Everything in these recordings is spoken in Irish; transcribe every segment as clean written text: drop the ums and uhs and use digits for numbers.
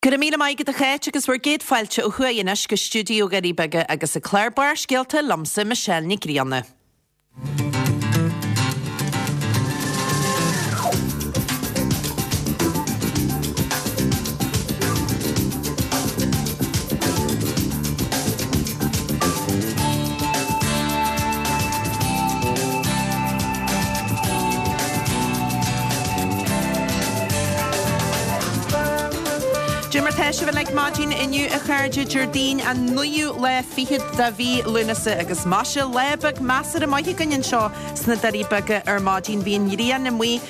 Gyda mi am aigad a chéit agus bhar géad fáilte ó chuaíonas go stúdió garí bege agus a Claire Bar scialta lamsa Michelle ní Grianna. Jimmer Teisha bheith le máidín inniu a chuirde Jardín a nuú le fiad da bhí lunasa agus máise lebeg measar a maithe gannin seo sna darí bege máidín bhíon rían na mí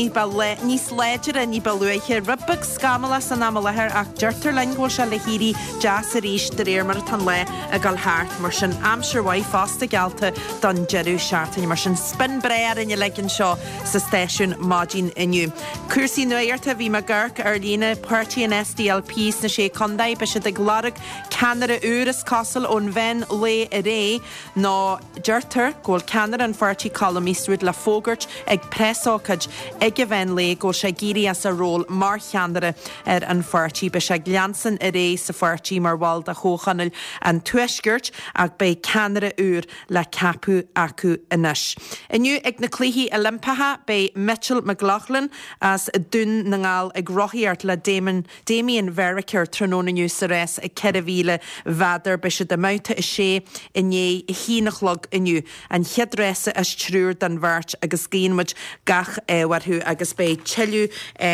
níos léidir a ní baluaiche rubbeg scamala san amalathir ach deirtar leingó se le hírí jazz a ríis de réir mar tan le a gal háart mar sin amsirhaid fásta gealta don jeú seaartain mar sin spin breir in leginn seo sa stéisiún máidín inniu. Cuasaí nuirta bhí me ggurc ar lína Party and SDLP na sé condaid be se de glarag Canada úras castle ón bhein le a ré ná deirtar ggóil Canada an fartí columnístrúd le fógurt ag presácad ag a bhein le ggóil sé géirí as a ról mar Canada ar an fartí be se gliansan a ré sa fartí mar bháil a chóchanil an tuisgurt ag be Canada úr le capú acu inis. Inniu ag na cluichí Olympatha be Mitchell McLaughlin as dún na ngáil ag rochiart le Damien Verricker trónaniu sa rés a ceirhíle bhadar be se de mouta is sé inné hínachlog inniu an cheadrésa as trúr den bhart agus cíonmuid gach warthú agus be cheilú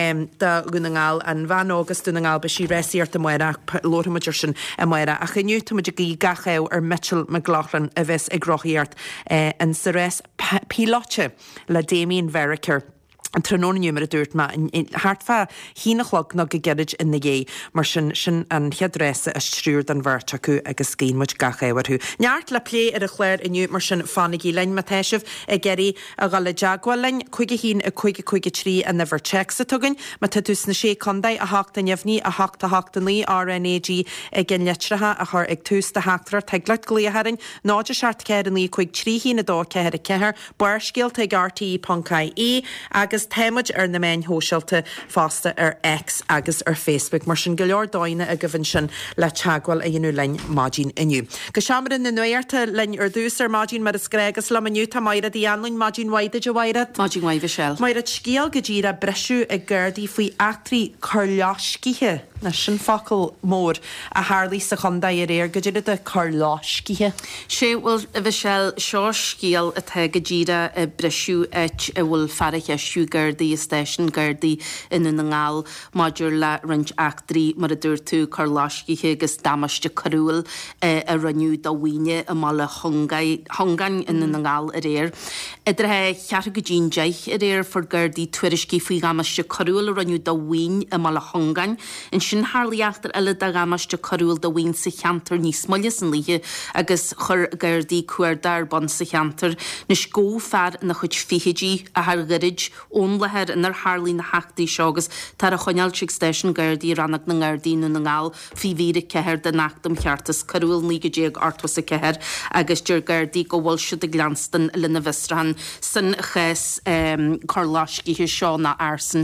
da gunnaáil an bhan agus dúnaáil be sí réíart a muire lóthamaidir sin a muire a chiniu tuidir í gach ar Mitchell McLaughlin a bheits ag rochiart an sa rés píláte le Damien Verricker. An trónaniu mar a dúirt ma hartfa hínachlog ná go gerid in na gé mar sin an cheadrésa as trúr den bhart acu agus cíonmuid gach éharthú. Neart le lé ar a chléir inniu mar sin fannigí lein matéisih a geirí a gal le jaagháil lein chuige hín a chuige trí a na bharteach sa tugann ma tús na sé condaid a hachta neamhní a hachta ní RNAG ag gin letratha a chur ag tús de heachtar teaglaid glíoharing náidir seart ceir an ní chuig trí hína dó ceir a ceir buircéalt ag RTE.ie agus téimeid ar na main hóseilta fásta ar X agus ar Facebook mar sin go leor dáine a gohann sin le teagháil a dhéanú lein máidín inniu. Go seamarin na nuirta lein ar dús ar máidín mar is grégus le maniu tá mairad í anlainn máidín waide de wairad. Máidín waide sell. Mairad scíal go ddíra breisiú a ggurdí faoi actrií Carláiscithe na sin facail mór a Harlí sa chundaid ar éir go ddíra de Carláiscithe. Sé bhfuil a bheith sell seo scíal a the go ddíra a breisiú éit a bhfuil faraiche siú Gardaí station Gardaí in na ngáil maidir le rint actrií mar a dúir tú Carláiscithe agus damáiste carúil a raniu do bhaine a má le hongain in na ngáil ar éir. Idir chear go dín deich ar éir for Gardaí tuairiscí faoi gamáiste carúil a raniu do bhain a má le hongain in sin hálaíachtar eile a gamáiste carúil do bhain sa cheantar níos molle san líthe agus chur Gardaí cuairdar bon sa cheantar nus go fear na chuid fihidí a haar garid ón lehead in ar Harlí na heachtaí seogus tar a chonealtrig station Gardaí rannach na Gardaí na ngáil fi víre ceir de nachtam cheartas carúil ní go déag artwas a ceir agus dúr Gardaí go bhfuil siad a glanstan lena Vistrahan san ches Carláiscithe seo na arsan.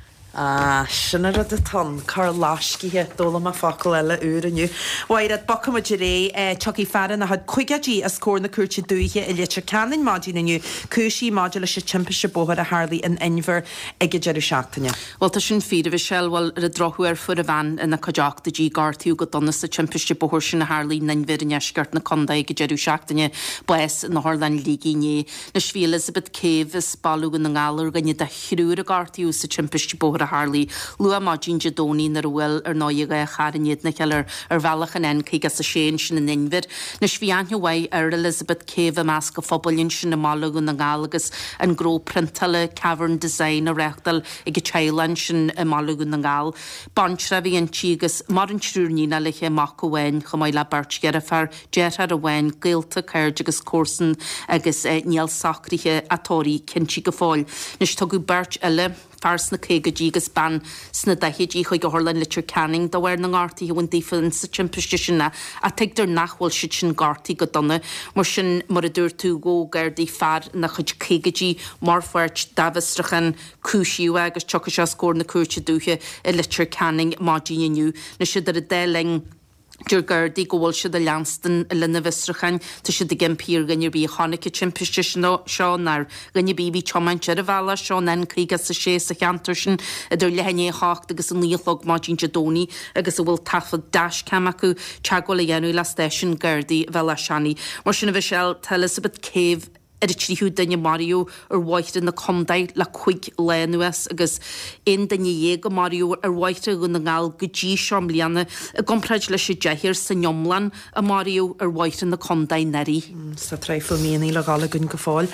Sinna rud a tan Carláiscithe dóla má facail eile úr aniu. Wairad bocamid ré tuí fearan a had chuigadí a scór na cuairte dúthe i litir canan máidín aniu cúsí máidir le sé timpise bóthar a Harlí in Inver ag go deireadh seachtaine. Well tá sin fiad a bheith sellhil ar a drothú ar fud a bhean ina codeachta dí gartíú go donna sa timpiste bóthir sin na Harlí na Inver in eisceart na condaid go deireadh seachtaine bues na Harlan lígíné na Sví Elizabeth Cave is balú na ngálar ganne de chhrúr a gartíú sa timpiste bóthar a Harlí lua máidín jadóní na bhfuil ar náige a charinéad na cheir ar bhealach an encaig as a séan sin in Inver. Nes bhí anhhaid ar Elizabeth Cave meas go fphobalainn sin na málagu na gálagus an gró printale cavern design a reachtal ag go teilean sin a málagu na gáil. Bantra bhí an tígus mar an trúrnína le amach go bhhain chumáid le bart gearafar dearthar a bhhain gailta caird agus córsan agus níl sacrithe atóí cinnti go fáil. Nes tugu bart eile fars na cégadí agus ban sna dahédí chuig go horlan litir canning da bhar na gátaí bhain dífan sa timpiste sinna a teagtar nachhfuil si sin gátaí go donna mar sin mar a dúir tú go gairdí far na chud cégadí mar fuirt dahastrachan cúisiú agus tucha se scór na cuairte dúthe i litir canning mádíniu na siad ar a déling Dúr gairdí go bhfuil siad a leanstan i lena bhisrachan tá siad a gimpír ganne bí tháinig timpiste seo nar ganne bíbí chomaint ar a bhela seo nen crígas sa sé sa cheantar sin idir lehéné hácht agus an níolog mádín jadóní agus a bhfuil tafa dash cam acu teagháil a dhéanú le stéisisin gairdí bhela seanní. Mar sin a bhí seil Elizabeth Cave ar tríú danne Mario ar bhaite na condaid le chuig lenuas agus in danne dhé Mario ar bhaite go na ngáil go dtí seom líana a gompraid leis sé deithir sa Njomlan a Mario ar bhaite na condaid neri. Sa treifil míonaí le gála gunn go fáil.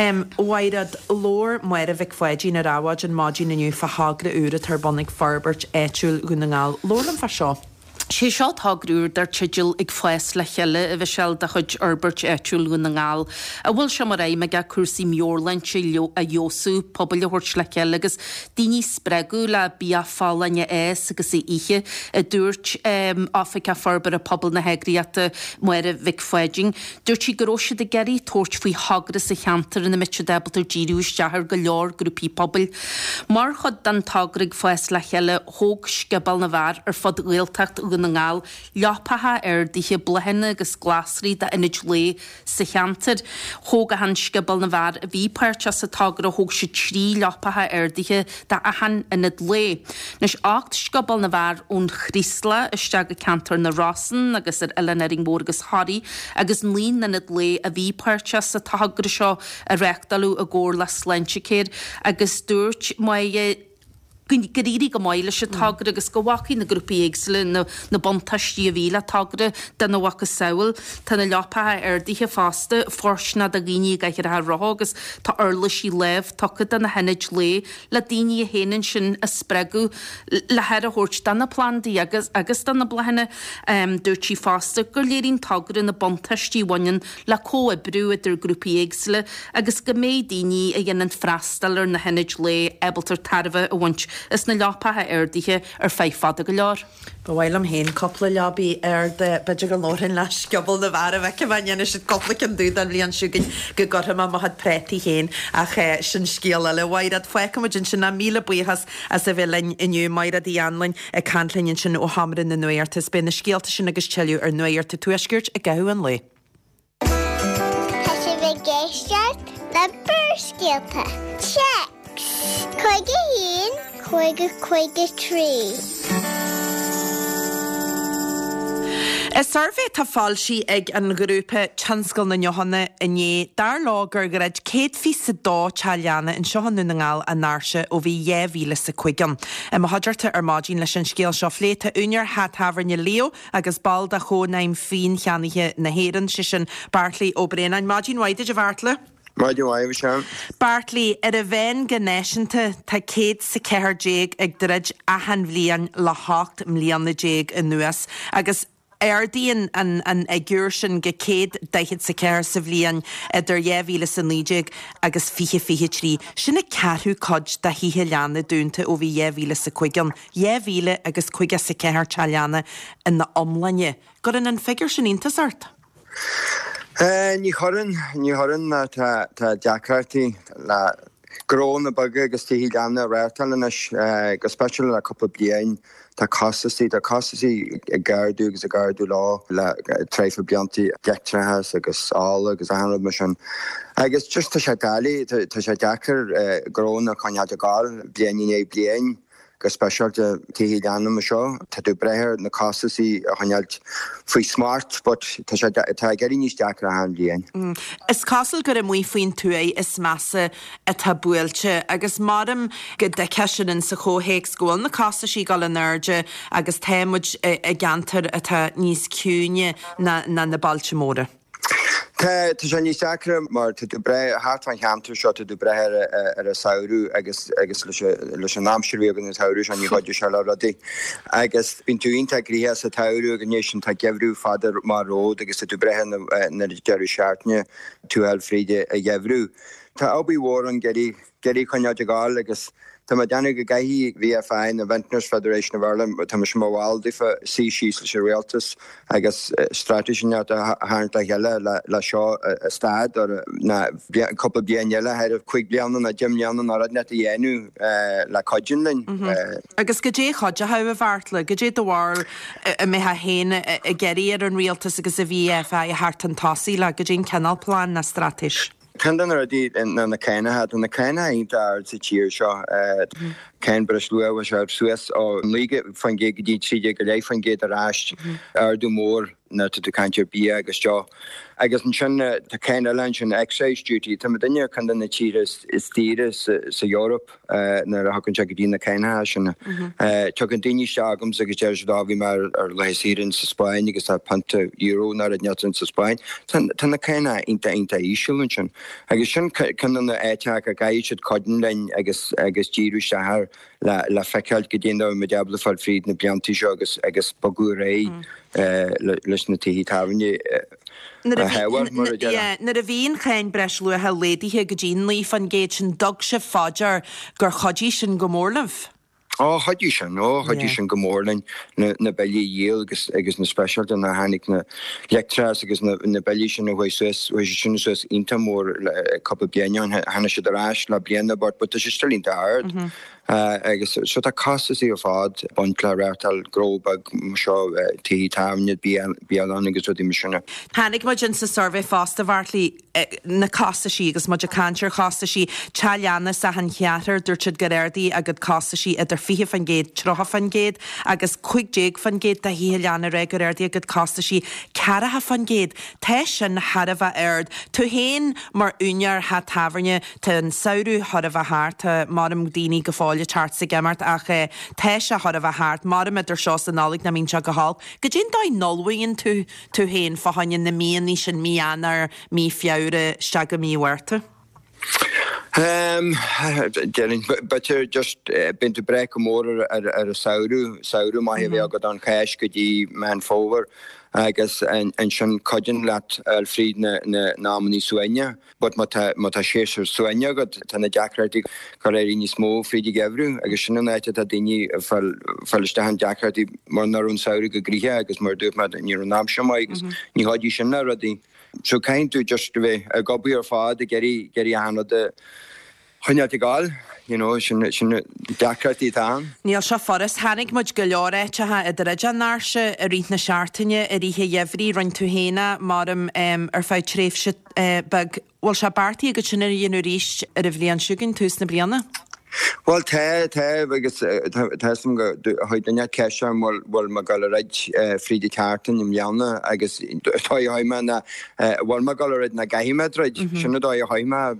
Wairad lór muir a bhic foiidí na ráhaid an mádí na nniu fa hagra úra tar bonnig Farbert éitiúil go na ngáil. Lór an fa seo? sé seo tágrúr dar tidil ag foies le cheile a bheith seil de chud Albert éitiúil go na ngáil. A bhfuil se mar me ga cuasaí Mórlainn sé a Jósú pobl a thuirt le cheile agus daoine spregú le bia fálainne agus é ihe a dúirt Africa Farber a pobl na hegraíata muir a bhic foiiding. Dúirt sí goróise de geirí tóirt faoi hagras a cheantar in na mitse debaltar díúis dehar go leor grúpií pobl. Mar chud dan tágraigh foies le cheile thóg scebal na bhar ar fod réaltacht na ngáil leopatha ar díthe blehenne agus glasrí de inid lé sa cheantar. Thóg a han scebal na bhar a bhí páirte sa tágra thóg se trí leopatha ar díthe de a han inid lé. Nes 8 scebal na bhar ón chrísla isteag a cantar na Rossan agus ar Eleanering Mórgus Harry agus lín inid lé a bhí páirte sa tágra seo a reachtalú a ggóir le sleinticéir agus dúirt mai Garíri go máile se tagra agus go bhaí na grúpi éagsle na bontaistí a bhíle tagra den bhacha saoil tána leopatha ar díthe fásta forsna a gíine gaiir a rágus tá orla sí leh tucha den na henid lé le daine a héanaan sin a spregu le head a thuirt den na plandaí agus den na blehenne dúirtí fásta gur léirín tagra na bontaistí bhain le cóibrú idir grúpi éagsle agus go méid daine a dhéanaan freistal ar na henid lé ebaltar tarbh a bhaint is na leopatha airdíthe ar féifada go leor. Bhhail am héin coppla leabí ar de beidir go lárin leis gobal na bhar a bheith bhaine is coppla an dúd an bhíon siúgain go gortha má had prétí héin ach sin scéala le bhairad foiicimid sin na míle buchas as a bhfuil inniu mairad í anlainn a canlainn sin ó hamrin na nuirtas be na scéalta sin agus teú ar nuirta tuaisgurt a gahu an le. Tá sé bheith géisteart le burscéalta. Checks! Chuige hín Chuige trí. Is survé tá fáilsí ag an grúpa Tionscal na Niohanna inné dar lágur go raibh 100% tealaanna in seohanú na ngáil a náirse ó bhí 2050. Má haidirta ar mádín leis an scéal seo phléite únar hathavarne Leo agus bald a chónaim fin cheannaithe na héan sin Bartley ó Bréanain mádín waide a bhartla. Bartley ar a bhein gannéisianta tá 140 ag durid ahan bhliain le 8 mbliana déag in nuas agus Airdaíon an agúir sin go 140 sa bhliain idir 2009 agus 2023 sinna ceathú cod de híthe leanna dúnta ó bhí 2050 2000 agus 54 tealaanna in na omlainne. Gur an figur sin iontasart? Ní chorann na tá deacrartaí le grón na baga agus tí leanna réirtalinnis go special le cúpla bliain tá costaí a gardú agus a gardú lá le treifa bliantaí deachtrahas agus ála agus ahanad mar sin. Agus just tá sé galí tá sé deachar grón na chuinead a gáil blianaí bliain go specialte tí leanna mar seo tá dú brethir na costaí a chuinead faoi smart, but tá geirí níos deachar a an bliain. Is cásil gur muo faoin tú is measa a tá buailte agus mádam go de ceisian sa chóhéic scóil na costaí gal an airde agus téimiid a gantar atá níos ciúne na bailte móra. Tá sé níos deachra mar tá hátain cheantar seo tá breithir ar a saoirú agus leis an námseirí an na tairú an níáidir se leradí. Agus bín tú ionta gríthe sa tairú a gnééis sin tá gehrú fadar mar ród agus tú breithe na deirú seaartne tú fríide a gehrú. Tá ábí hór an geirí chuinead a gáil agus Tá déanana go gaithí VFI na Ventners Federation of Ireland tá má bháil difa síí se réaltas agus strateisiine háanta heile le seo a stad ar na coppla blianeile head a chuig blianana na Jimleanna á net a dhéanú le coidjinlinn. Agus go dé chuide ha a bhartla, go dé do bhhar a mé ha héine a geirí ar an réaltas agus a VFI a hart an tasí le go dé cenal plán na strateis. Kendan ar dí na céine hat an na céine intar sa tíir seo cén bres lu was ar Suez ó líige fan gé go dí tríide go léh fan géad aráist ar dú mór na tú cantir bí agus seo. Agus an sin tá céine lein sin excise duty, tá duine chun na tír is tíre sa Europa nar a hacann se go dtí na céine sinna. Tu an daine seagamm agus déir dá bhí mar ar lehéírann sa Spáin agus tá panta euro nar a netan sa Spáin. Tá na céine inta íisiúlann sin. Agus sin chun na éteach a gaiid siad codan lein agus díú sethar le feiceáil go déanamh me deabla fáil fríd na bliantí seo agus bagú ré leis na tíí táhaine. Na a bhíon chéin breis lu a lédíthe go ddíonlaí fan géad sin dog se fáidir gur chodí sin go mórlah. Hadí sin gomórlein na bailí dhéal agus na specialta na hánig na lectras agus na bailí sin na sin Suez intamór coppla blianaán hena si arás le blianana bord, but tá sé stelínta ard. Agus so tá casas í a fád buntla rétal gróbag seo tíí táne bíán agus rudí me sinna. Hánig mu gin sa survey fásta bhartlaí na casa sí agus muidir cantir chasta sí teanna sa an cheatar dúirtid go airdaí a go casa sí idir fihe fan géad, trocha fan géad agus 5 fan géad de hí leanna ré go airdaí a go casa sí cearatha fan géad. Tá sin hadamh aird. Tú héin mar únear ha tafarne tá an saoú hadamh háart marm daoine go fáil chart sa gemart ach teise har a bheit mar me seo san nálig na mín se go hall. Go dén dá nolwaíonn tú héin fahain na míí sin míanar mí fiáre se go míhuirte? But just been to break mór ar a saoú mai bhí agad an chéis go dtí man fóver agus an sin codin leat fríd na námaní Sueine, but má tá séir Sueine agad tá na deacratí chu ní smó frídi gehrú, agus sinna éite a daoine felliste deacratí mar narún saoú go gríthe agus mar dúh mar ní an námsem agus ní hadí sinna radí. So caiin tú just bheith a gobí ar fád a geirí hana de chuine gáil, sin deacratí tá. Níl se forras hánig muid go leoréitethe i d náirse a rí na seaartaine a ríthe dhéhrí roiin tú héna marm ar feid tréfse bag bhil se bartaí go sinna dhéanú ríist ar a bhblionn siúgann tús na bliana? Well, agus tasam go hoidine ceisiam bhil me gal raid frídi cartan im leanna agus tá haime na bhil me gal raid na gaiimeid sinna dá haime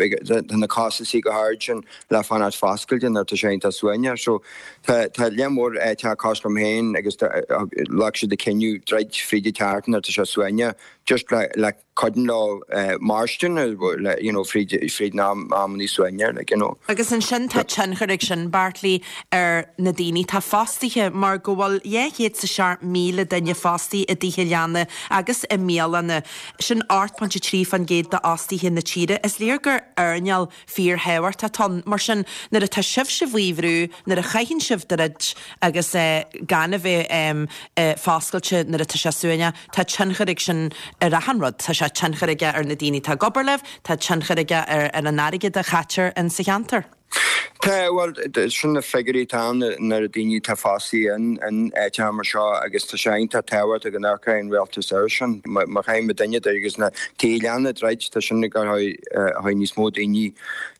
na casasí go háid sin le fanad fáscailtin ar tá sé tá Sueine, so tá lemór te cáslum héin agus le si de ceniu dreid frídi cartan ar tá sé Sueine just le codin lá Marston fríd ná amí Sueine. Agus an sin tá tsincharig sin Bartley ar na daoine tá fástaithe mar go bhfuil héad sa seart míle daine fástaí a dtíthe leanna agus i méalana sin 8.3 fan géad de ástaithe na tíre is léar gur airneal fíor hehart a ton mar sin nar a tá sibh se bhíomhrú nar a chaithinn sibh deid agus gana bheith fáscailte nar a tá sé Sueine tá tsincharig sin ar a hanrod tá sé tsinchaige ar na daoine tá gobarleh tá tsinchaige ar an náige de chatir an sa cheantar. Well, sinna figurí tá nar a daoine tá fásaí an éite mar seo agus tá séint tá tehart a gnácha an réaltas air sin mar chaim daine agus na téleanna dreid tá sinna gur haid níos mó daoine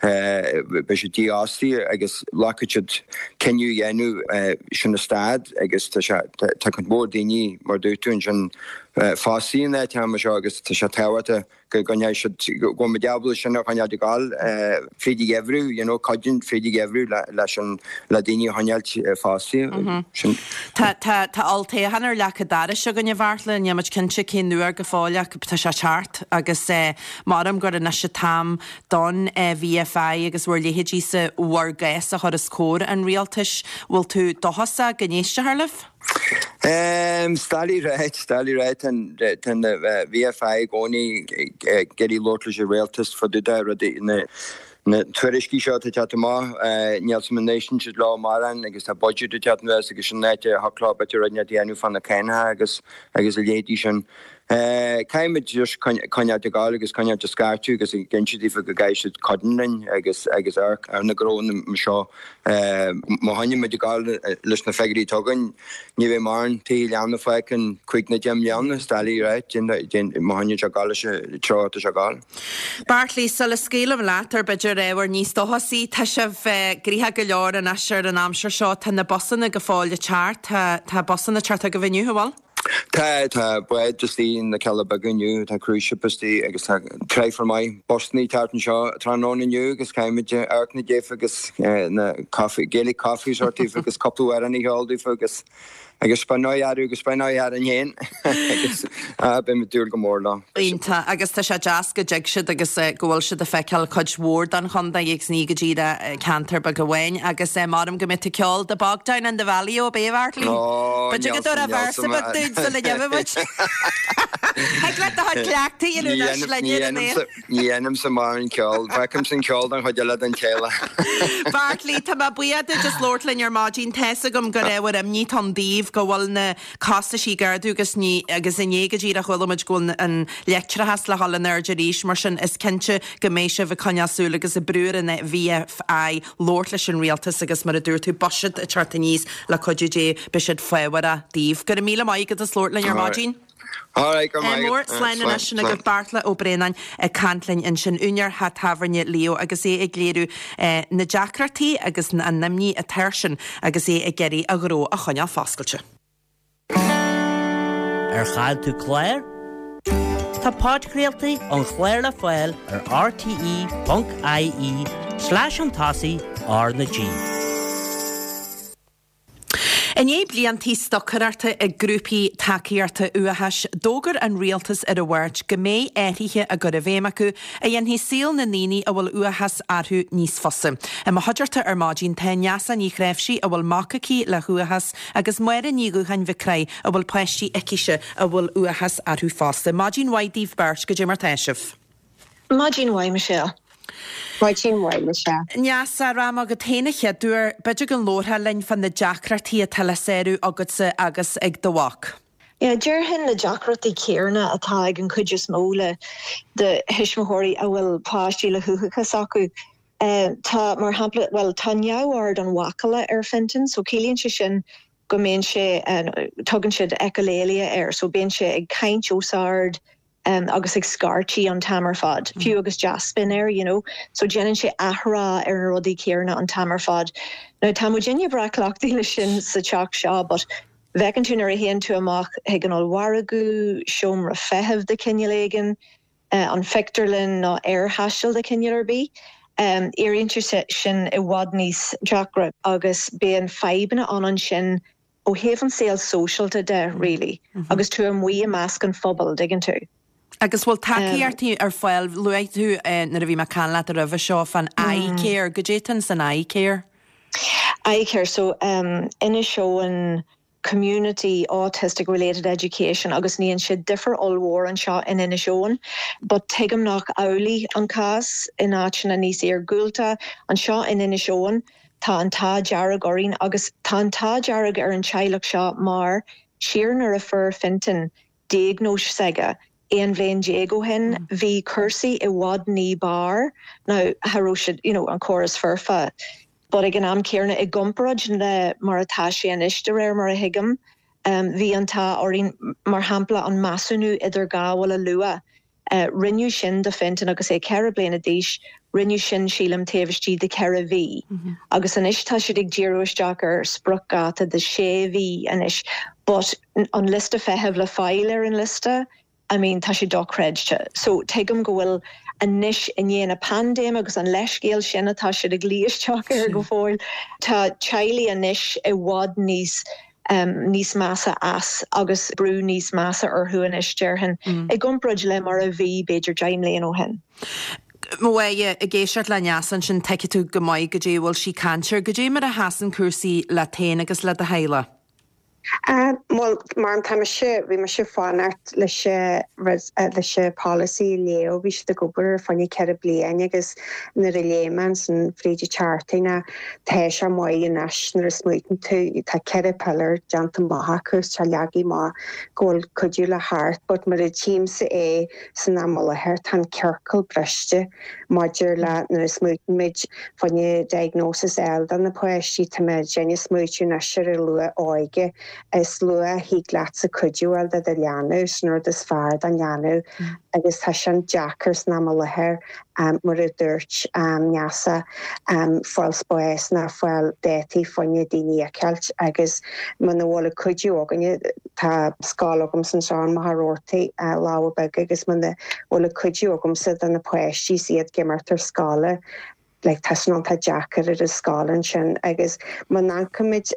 be sé dí ástaí agus lechaid ceniu dhéanú sinna stad agus tá chun mór daoine mar dúirtún sin fásaí na éite mar seo agus tá sé tehart go go me diablo sinna chanead gáil frídi gehrú, codin frídi gehrú leis le daoine hanealt fásaí. Tá alta hanar lechadára se gonne bhartla neamid cinse cén nuair go fáileach tá se teart agus marm gur na se tam don VFI agus bhfuir léhédí sa bhhargéis a chu a scór an rialtas bhfuil tú dohasa gnéiste harlah? Stali right and VFI goni geri lotlege realtist for the na tuairiscí seo tá má Nelson Nation si lá maran agus tá budget tean agus sin nete halá betir rinne déanú fan na céinthe agus a lédí sin. Caiimid just coine de gáil agus coine de scarú agus i ginsidífa go gaiisi codanrin agus ar na grón seo má haine me de gáil leis na fegurí tugann ní bhéh mar taí leanna fecin chuig na deam leanna stalí réit má haine se gáile se trota se gáil. Bartlí sa le scélam letar beidir éhar níos dohasí tá se bheith gríthe go leor an asir an amsir seo tá na bosanna go fáil teart tá bosanna teart a go bhiniu bháil? Tá buid justí na ce bagniu tá cruúisipatí agus treifar mai Bosní tartan seo trónaniu agus caiimiide airna défa agus na géala caí sortí agus copú ar an íáldú agus spanáarú agus spanáar an héin agus be me dúr go mór lá. Ínta agus tá sé jazz go deag siad agus ghfuil siad a feiceil chuid mhór an chunda ag sní go ddíad cantar ba go bhhain agus marm go mit ceol de bagdain an de bhí ó béhhartlí. Beidir go dú a bharsa dúd sa le deimhid. Heag le a cleachtaí le Dhéanam sa mar an ceol, Beckham san ceol an chuide le an chéile. Bartlí tá buiad just Lordlinn ar mádín teasa gom go réhar am ní tondíh go bhfuil na cásta sí gardú agus inégadí a chhuiimiid gún an lectre has le hall nerdiríis mar sin is cinnte go méise bh coneasú agus a brúr in VFI Lord leis an rialtas agus mar a dúir tú bosid a chartaníos le chuidé be siad foihhar a díomh. Go míle maigad a Lordlinn ar mádín? Mór sleine sin go Bartla ó Brennan a cantlinn in sin únear ha tafarne Leo agus ag léirú na Jackratí agus an nimní a tersin agus ag geirí a gró a chuine fáscailte. Ar chail tú Claire? Tá páidcréaltaí an Chléir le Foiil ar rte.ie/an-tasaí na G. In é bliantí stocararta a grúpi takeíarta uahas dógur an rialtas ar a bhairt go mé éirithe a go a bhéimeacu a dhéon hí síl na níní a bhfuil uahas arthú níos fosa. A má haidirta ar mádín ta neasa ní chréifsí a bhfuil macaí le uahas agus muire níguchain bhicré a bhfuil pleistí iciise a bhfuil uahas arthú fosa. Mádín Waidíh Bert go Jimar Taisih. Mádín Waidíh Michelle. Neasa ram agad téanache dúir beidir an lórtha lein fan na Jackratí a talaséú agus ag dohhaach. Deir hin na Jackratí céarna atá ag an chuidir móla de hisismothirí a bhfuil páistí le thuchas acu. Tá mar hapla tá neabhard an wacala ar fintan, so cílíonn se sin go mbeadh sé tugann siad ecolélia ar, so bíonn sé ag caint ósard agus ag scartí an tamar fad. Fiú agus jaspin ar, so jeanann sé athra ar na rudaí céarna an tamar fad. Now, tá Virginia braclaachtaí le sin sa teach seo, but bhecinn tú ar a héan tú amach ag an olwaragú, seomra fehebh de cinnelégan, an fictorlinn ná air haisiil de cinnearbí. Éiríonn tú sin I bhfad níos Jackra agus bíon feibanna an sin ó héhann saoil socialta de, really. Agus tú am mí a measc an phobal diggin tú. Agus bhfuil takeíartí ar fáil luid tú na a bhí mar canla a rah seo fan iCare, go détan san iCare? iCare, so ina seo an community autistic related education agus níon siad differ allhór an seo in ina seoin, but tuigim nach aulaí an cas in áitina níos ar gúilta an seo in ina seoin tá an tá dearag orín agus tá an tá dearag ar an teilech seo mar siarnar a fur fintan déagnós sega Ian Blaine Diego hen vi cursi I wad ní bar now haroshid an chorus furfa but again am Kierna I gumparaj le maratashi an ishtarer mar higam vi anta orin mar hampla an masunu idir gawala lua rinnu shin de fintan agus e Caribbean a dish rinnu shin shilam tevishti de Caravi agus an ishtashidig jiroish jacker sprukata de shevi an ish but on lista fehev la filer in lista I mean, tá sé docredte. So, tegum gohfuil a nish in dhéana pandéim agus an leiscéal sinna tá sé ag líosteach ar go fóil. Tá chaili a nish I wad níos massa as agus brú níos massa ar thuan isteir hen. I gumprad le mar a bhí beidir jaimléon ó hen. Mhaige a géisiart le neasan sin teice tú go maiid go dé bhfuil sí cantir go dé mar a hasan cuasaí le tain agus le a heile. Well, mar tá vi me se fanart le policy leo vi de gober fanni ke blian agus na reléman san fridi chartina te mai in national smuiten tu tá ke peller jantan mahakus chalagi ma gol kudula hart, but mar teams san amala her tan kirkel brechte Major la na smuiten mid fanni diagnosis dan na poesti te me Jenny smuiten na lua oige is lua hi glatsa kudjual da Lianus nor des far dan Lianu agus hashan jackers na malaher mar dirch nyasa false boys na fal deti fonye dini akelt agus man wala kudju ogan ta skalogum san san maharorti lawa bag agus man wala kudju ogum sid an na poesti siad gemerter skala like tasnon ta jacker at a skalan shin agus man ankamid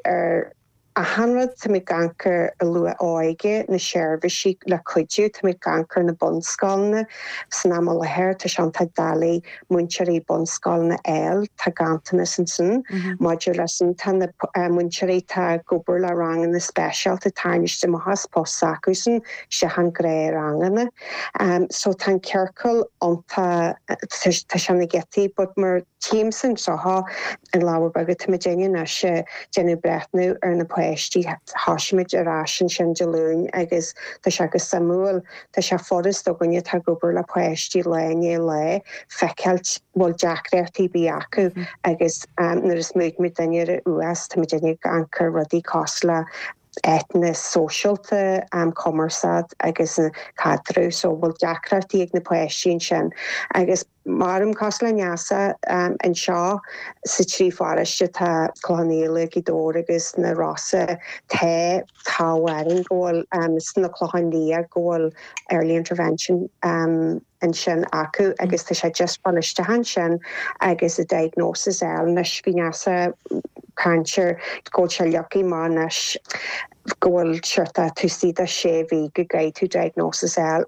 a hanrad te me ganker a lua oige na shervishi la kudju te me ganker na bonskalne snama la her te shanta dali munchari bonskalne el ta gantanissensen modulasen tan the munchari ta gober la rang in the special te tarnish de mahas posakusen shahan gre rangane so tan kirkel onta ta shana geti but mer teamsen saha in Lauerberg te me na she Jenny Bretnu na poesti hashmid arashin shenjalun agus ta shaka Samuel ta sha forest ogunye ta gober la poesti le fekelt wol jackrecht biaku agus there's movement in US ta me anchor rudi costla etnis social te commerce agus cadru so wol jackrecht ag na poesti shen agus Marum Cosla Nyasa and Shaw Sitri Forest ta Clonela Gidorigus na Rossa te Tawaring goal sna Clohandia goal early intervention and shin aku agus te just punished to hanshin agus a diagnosis el na spinasa cancer go chalyaki manash goal shirta to see the chevy guide to diagnosis el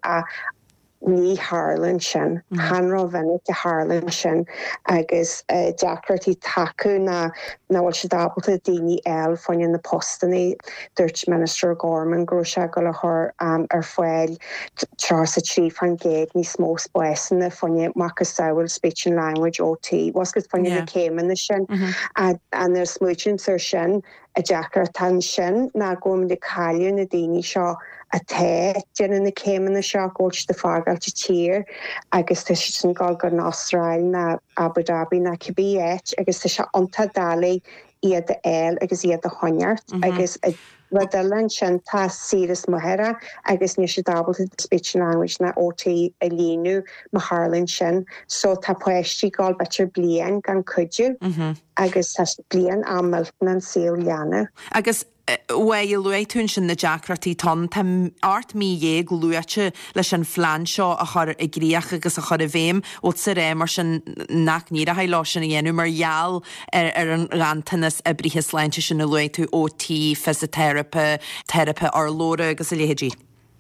ní Harlan sin hanro vennig de Harlan sin agus Jackarty taku na wal se dablte dini el fan in na postani Dutch Minister Gorman grosha go her foil Charles Chief an gate ní smó spoesne fan Macasawel speech and language OT was good fan in came in the sin and there's smuchin sir sin a Jackar tan sin na gom de Callion na dini shaw a te jen in the came in the shock watch the fargal to cheer agus te sin gal gan Australia na Abu Dhabi na Kibiet agus te onta dali iad the el agus iad the honyart agus Radalan sin ta serious mohera agus ni se double speech language na OT Elinu Maharlan sin so ta poesti gal better blian gan kudju agus tas blian amelten an Liana agus Wei luai tún sin na Jackratí ton tam art mi ég luache leis an flan seo a chur I gríach agus a chur a bhéim ó sa ré mar sin nach ní a hailá sin dhéanú mar jaall an rantanas a bríhis leinte sin na luai tú OT, physiotherapy, therapy ar lóra agus a léhédí.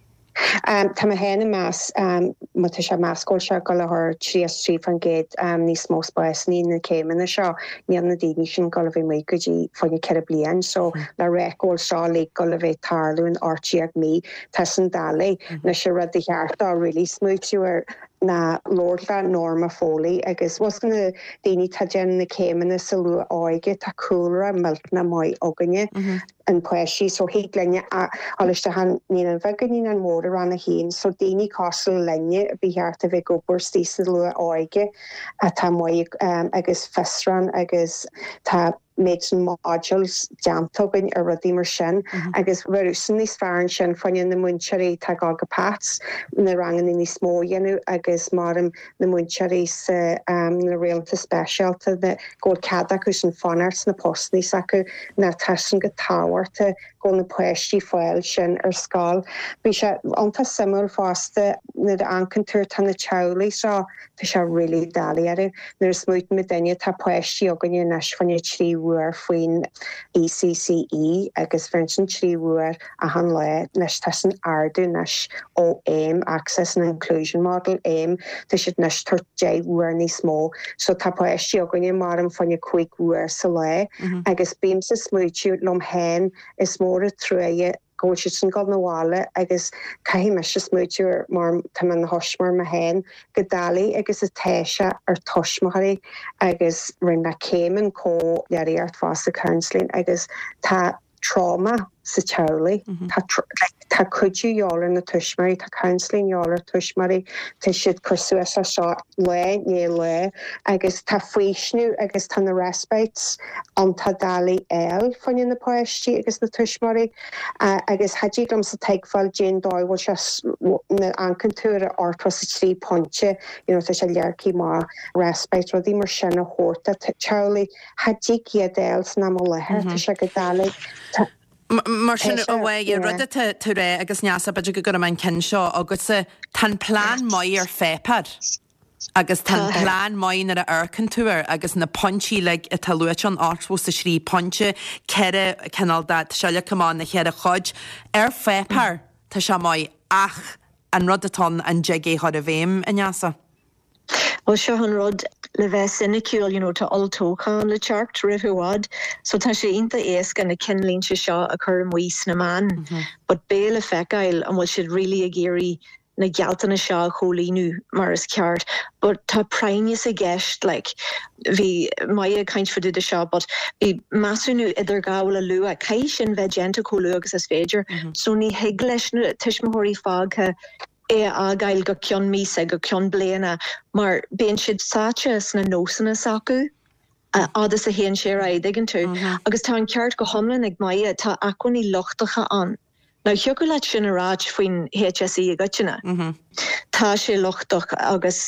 Tá a héna más mu se máscóil se go lethir trí fan géad níos mó spáis ní na céimena seo nían na daine sin go bhí mé gotí fanne ce blian so le récóil seo le go bhéh tarlún ortíag mí te san dalé na se rud cheartá rilí smúitiúir na Lordla Norma Foley agus was gonna daine tá gen na céimena sa lu áige tá cúra miltna mai oganne an poesi so hé lenne alles han ní an vegan ní an mór an a hén so daine costal lenne a bhíart a bheith gopur stísa lu áige a tá mai agus festran agus tá made some modules jamtogin a rudí sin agus verúsan níos fearan sin fanne na muncharí tá gaga pats na rangan in níos mó dhéanú agus marm na muncharí sa na réalta specialta na ggóil cada chus an fanarts na postní acu na tasan go táhairta go na poistí foiil sin ar scáil. Bhí se anta simúil fásta na ancantúir tan na teolaí seo tá se rilí dalí ar nuair smúit me daine tá poistí agan neis fanne trí uair faoin ECCE agus fencin trí uair a han le nes tasan ardu nes ó AIM, Access and Inclusion Model AIM, te siad nes tar jay uair ní smó. So tá poisty agunne maram fanne quick uair sa le, agus beam sa smúitiú lom hen is mór a trúie go sin go na bháile agus caihí me se smúitiú mar tá an hosmar ma hen go dalí agus is téise ar tosmaí agus rinne céman có learí art fásta counselling agus tá trauma sa teolaí tá cuidú jólar na tuismarí tá counselling jólar tuismarí tá siad cosú seo le ní le agus tá faoisnú agus tá na respites an tá dalí eil fanne na poisttí agus na tuismarí agus hadí gom sa teagfáil Jane Doyle bhil se na ancantúra ortha sa trí ponte tá se learcí má respite rodí mar sinna hórta teolaí hadí iad eil san am lethir tá se go dalí Mar sin óhé rudde tú ré agus neasa beidir go an cin seo agus tan plán mai ar fépad agus tan plán mai ar a arcantúir agus na pontí le a talúit an áthú sa srí ponte ceire canal seile cumán na chéad a chuid ar fépar tá se mai ach an rudatán an jegé chud a bhéim a neasa. Well, seo an rud le bheith sinnicúil, tá altóchan le teart rihuaad, so tá sé inta éasca na cinlín se seo a chur muos na man, but béle fecail an bhfuil siad rilí a géirí na gealtainna seo cholíú mar is ceart, but tá prainnis a gceist, bhí mai a caint fadú a seo, but bhí masúnú idir gáil a lua, cai sin bheith genta cholú agus is féidir, so ní hiig leis na tuismothirí fágcha a gail go cion mísa go cion bliana, mar ben siad sáte na nósanna sacu, adas a héan sé ra digan tú, agus tá an ceart go homlan ag maia tá acuní lochtacha an. Now, hiú le sin aráid faoin HSE a gotina. Tá sé lochtach agus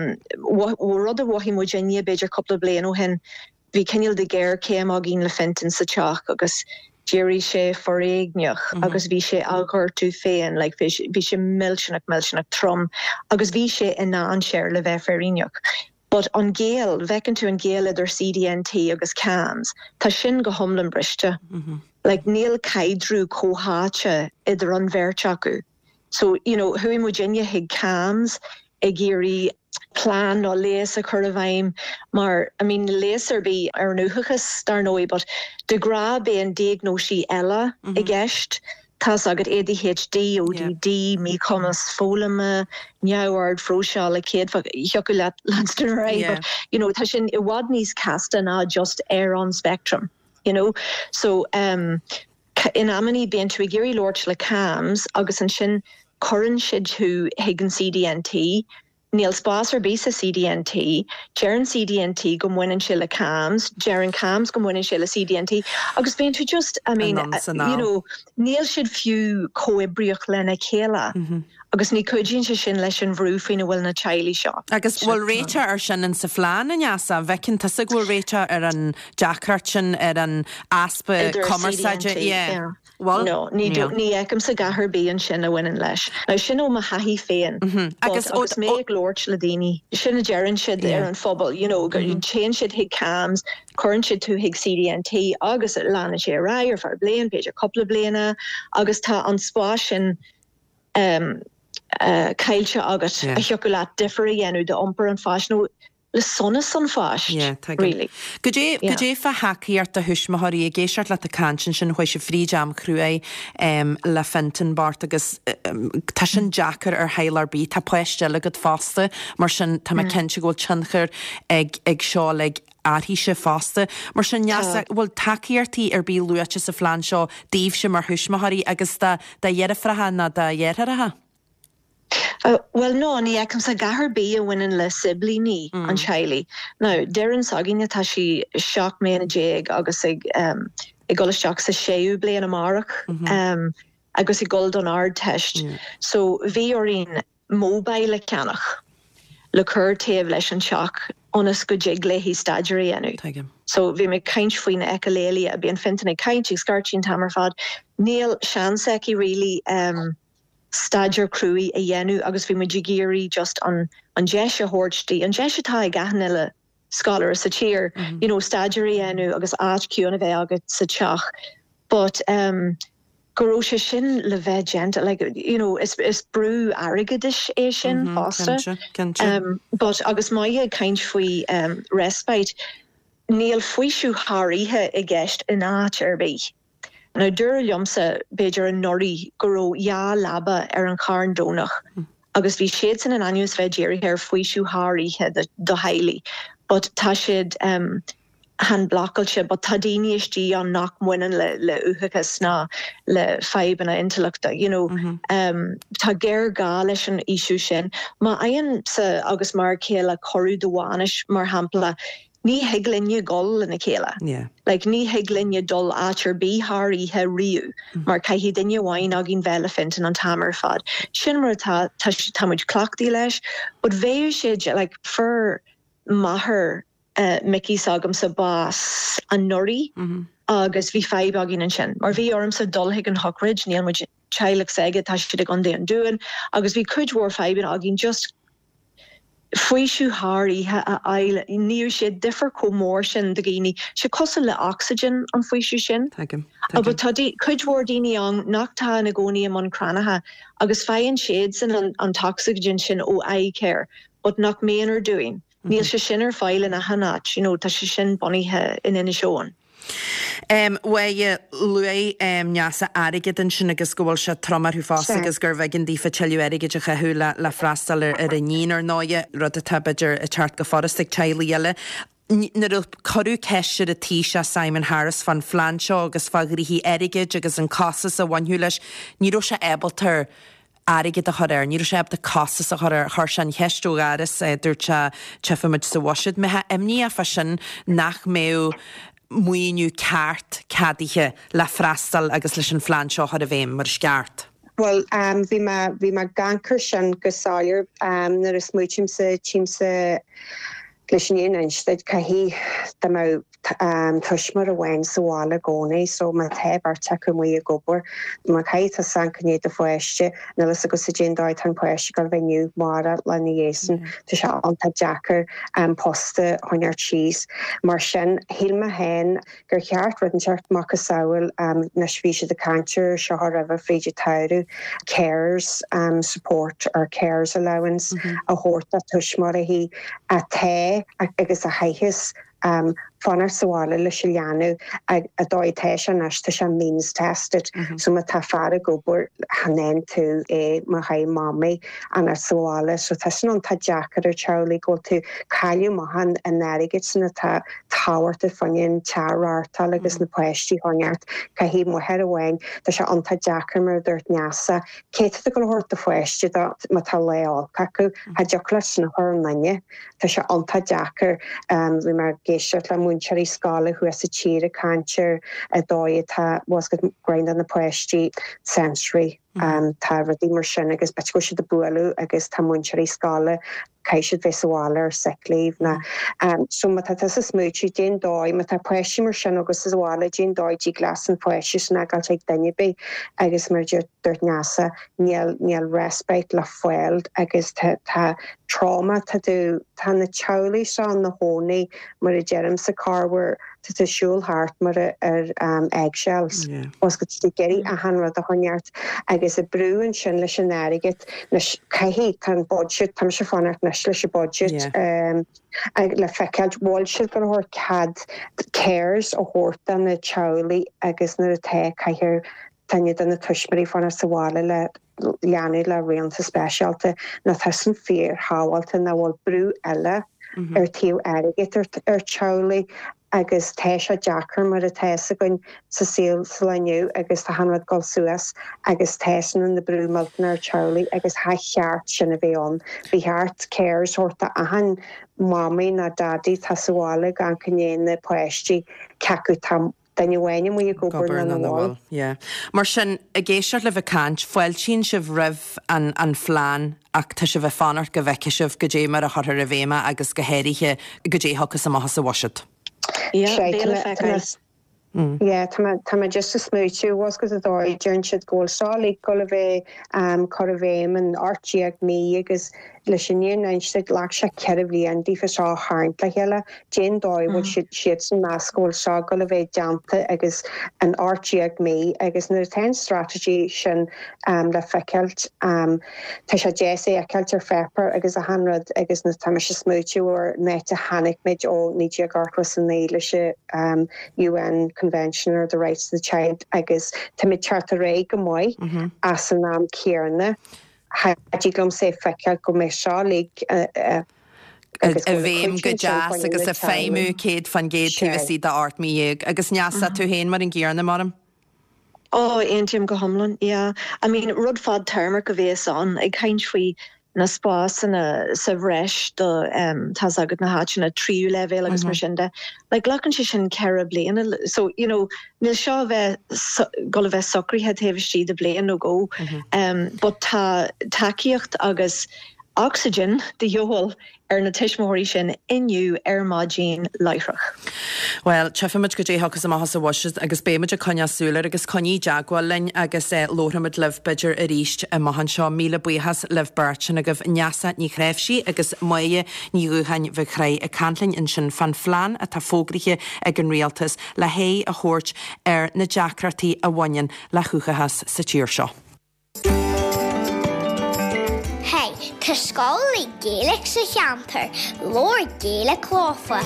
rud a bhhí mujinne beidir coppla blian ó hen, bhí cinil de géir céim a gín le fentin sa teach agus Jerry sé foréigneach agus bhí sé algar tú féin, bhí sé milsinach trom, agus bhí sé ina an séir le bheith féríneach. But an géal, bhecinn tú an géal idir CDNT agus CAMS, tá sin go homlan briste. Níl caidrú cóháte idir an bhéirteacu. So, hui mujinne hiag CAMS ag géirí plán nó léas a chur a bhaim, mar, léasar bí ar nuchachas dar nói, but de gra bé an diagnósí eile i gceist, tás agad ADHD, ODD, mí comas fólama, neabhard, fróseáil le céad, hiocú leanstan ra, but, tá sin I bhfad níos casta ná just an spectrum, So, in ammaní bíon tú géirí Lord le CAMS, agus an sin chorann siad tú hiag an CDNT, Níl spásar bí sa CDNT, Jeran CDNT go muinen se le CAMS, Jeran CAMS go muinen se le CDNT, agus bíon tú just, níl siad fiú cóibrioch lena chéile, agus ní coidín se sin leis an bhrúfin a bhfuil na teilí seo. Agus bhfuil réite ar sin an sa phláán a neasa, bhecinn tá sa bhfuil réite ar an Jackhartin ar an aspa commerceide, Well, no, ní eicem sa gahar bí an sin a bhainean leis. Now sin ó ma haí féin. Agus mé ag Lord le daoine. Sin a gearann siad ar an phobal, gur chéan siad hiag CAMS, churann siad tú hiag CDNT, agus lána sé ra ar far blian, peidir coppla bliana, agus tá an spáis sin caiilte agat a thiocú leat difar a dhéanú de ompar an fáis le sonna san fáist, really. Go dé fa hacaíart a thuismathirí a géisiart le a cansin sin chuis se frídam cruúé le fentin bart agus tá sin Jackar ar heilar bí, tá poiste le go fásta, mar sin tá cinnte ghil tinchar ag seo le áthí se fásta, mar sin neasa bhfuil takeíartí ar bí luaite sa phláán seo díobh se mar thuismathirí agus da dhéarafratha na da dhéartha. Well, no, ní eicem sa gahar bí a bhainean le siblíní an teilí. Now, dearann sagíine tá sí seach ména déag agus ag golasteach sa séú blian amárach, agus I gold an ard teist. So, bhí orín móbaile ceannach le cur taobh leis an seach onas go jig le hí staidirí enú. So, bhí me caint faoine ecalélia a bhíon fintan ag caint ag scartín tamar fad. Níl seanseci really staidir cruúí a dhéanú agus bhí me géirí just an deise hórtí, an deise tá ag gahan eile scholar sa cheer, you know, stagiary enu agus HQ na bheith agat sa teach. But Gorosha shin le vegent, like, you know, is brew arigadish sin pasta. But agus maya kind fui respite Neil fuishu harithe I gest in áirbe. Now dur jomsa beidir an nori goro ya laba an carn donach. Agus vi shades in an annuus vegeri her fuishu harithe the haili. But tashid han blockelse, but tadini istí an nach muinen le uchakas na le feibena intellecta, you know, ta ger galish an isu sin. Ma ayan sa agus mar céla choru doanish mar hampla, ní heglinje gol in a céla. Yeah. Like ní heglinje dul átar bí harí he riu, mar caihi dinje wain agin velefint an tamer fad. Sin mar ta muid clachdi leis, but veir sid, like, for maher Mickey sagam sa bas an nori, agus vi feib agin an sin. Mar vi orm sa dulhig an hockridge, ni an muid chailig sege ta sidig an de an doin, agus vi could war feib agin just fuishu hari ha aile near she differ co sin de gini she kossen le oxygen an fuishu sin aber tadi kujwardini ang nakta na goni am cranaha agus fain shades and an toxygen sin o eye care but nak main are doing Neil she shinner file in a hanach, you know, ta she shin bonny ha in shown. Wei lui neasa aige den sin agus gohfuil se tromar hu fás agus gur bheitgin dí fetilú aige a chaú le freistal ar a níar náide rud a tabbeidir a teart go forrastig teile. Na choú ceisiir a tíise Simon Harris fan Flanseo agus fagrií aige agus an casas a bhainú leis níró se ebaltar aige a choir, níú sé de casas a choir an heistú garis dúirte tefamid sa wasid me ha imní a fasin nach méú muoinú ceart cadíthe le freistal agus leis an Flanseo a bhéim mar sceart. Well, vi ma gankar sin gosáir nar is muútim sa glishin einsteid cahi da ma tushmar a wein sawala goni so ma te barta kumui gobor ma kai ta sankne de foeste na la go sejin dai tan poeste gal venue mara la niesen to sha anta jacker poste on your cheese marshen hilma hen gur hart ruden chart makasawel na svisha de cancer shahar ever frige tairu cares support or cares allowance a horta tushmar hi a te agus a haihis fannar sawala le Shilianu a dóitéis an as ta means tested so ma ta fara gobor hanen to ma hai mami an ar sawala so tasin on ta jacket or Charlie go to Calju mahan and narigits na ta tower to funin charar talagus na poesti honyart ka hi mo heroin ta sha on ta jacker mer dirt nyasa kate the go hort the poesti da ma ta leal kaku ha jaklas na hor nanye ta sha on ta jacker we mar geisha la Cherry Scala who has a cheer a cancer a dói ta was good grind on the poesti sensory ta radi mar sin agus bet go si de bualu agus ta Cherry Scala kaishid vesawala or sick leave na so mata tas smoochie din dói mata poesti mar sin agus wala din dói g glass and poesti na gal take danye be agus mar dirt nyasa niel respite la fueld agus ta trauma ta do ta na chowli son the honey mar jerum sa car were to shul heart mar eggshells was good to get a hanra the honyart agus a brew and shin le shenariget na kahi kan budget tam shifana national budget le fekeld wall shil go hor cad cares or horta na chowli agus na te kahir tanya dan na tushmari fana sawala le Lianu la realta specialte na tassen fear hawalta na wal brew ella tiu ariget chowli agus teisha jacker mar a teisa gon sa seal slaniu agus ta hanrad gol suas agus teisan in the brew maltner Charlie agus ha heart sin a bheon vi heart cares horta ahan mami na daddy tasawala gan kanye na poesti kaku tam then you when you go burn on the wall. Yeah. Mar sin a géisiart le bhcant foiil sin sibh rih an flean ach tá sibh fanart go bheiceisibh go dé mar a chuir a bhéma agus go héirithe go dé hochas amachchas a wasit. Yeah, tá just a smoothie was go a dóir dúirn ggóil sálaigh go a bheith choibhéim an artíag mí agus le sinníon ein si le se ceirh líon dífa seo háint le heile Jane dóid bhil siad san meascóil seo go a bheith deanta agus an artíag mí agus na ten strategy sin le feicealt tá sé déasa a ceiltar feper agus a hanrad agus na tá se smoothie or net a hanig méid ó nídí garchas san éile se UN Convention or the Rights of the Child agus tá mid charta ré go mói as an náam céarna hadí glom sé feiceal go mé seo lig a bhéim go jazz agus a féimú céad fan géad tuaí de artmííag agus neasa tú héin mar an ggéarna marm. Ein Jim go homlan, yeah. I mean, rud fad termar go bhés an ag caint faoi na spás sa bhreis do tá agad na háit na tríú levéil agus mar sinnde. Like lachan si sin ceire bliana. So, you know, níl seo bheith go bheith socríthe taobhistí de blian nó go. But tá takeíocht agus oxygen de jóhol na tiismóirí sin inniu mágin leireach. Well, tefimid go dé agus am has was agus béimiid a coineasúlar agus coní deagháil lein agus lóramid leh beidir a ríist a mahan seo míle buchas leh bertin a goh neasa ní chréifsí agus muie níúhain bh chré a canlainn in sin fan flean a tá fógrithe ag an rialtas le hé a chóirt na deacratí a bhain le chuchachas sa tíir seo. Tá scáil Gaelic sa cheantar, Lord Gaelic chlófa.